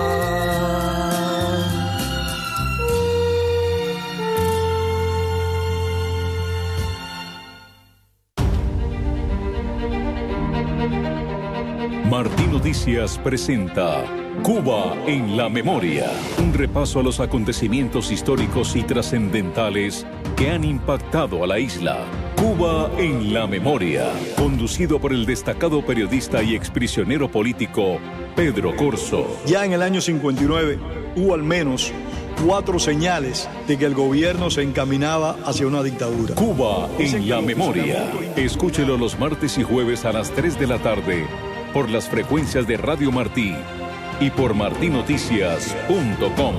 Martín Noticias presenta Cuba en la Memoria, un repaso a los acontecimientos históricos y trascendentales que han impactado a la isla. Cuba en la Memoria, conducido por el destacado periodista y exprisionero político Pedro Corso. Ya en el año cincuenta y nueve hubo al menos cuatro señales de que el gobierno se encaminaba hacia una dictadura. Cuba en la Memoria. Escúchelo los martes y jueves a las tres de la tarde por las frecuencias de Radio Martí y por martin noticias punto com.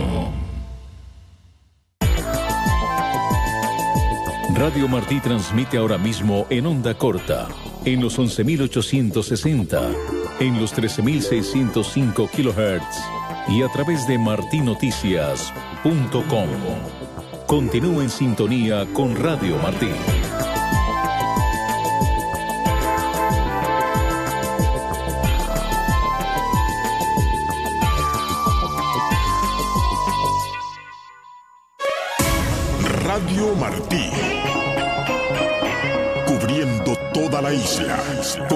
Radio Martí transmite ahora mismo en onda corta, en los once mil ochocientos sesenta, en los trece mil seiscientos cinco kilohertz y a través de martin noticias punto com. Continúa en sintonía con Radio Martí. Radio Martí, cubriendo toda la isla.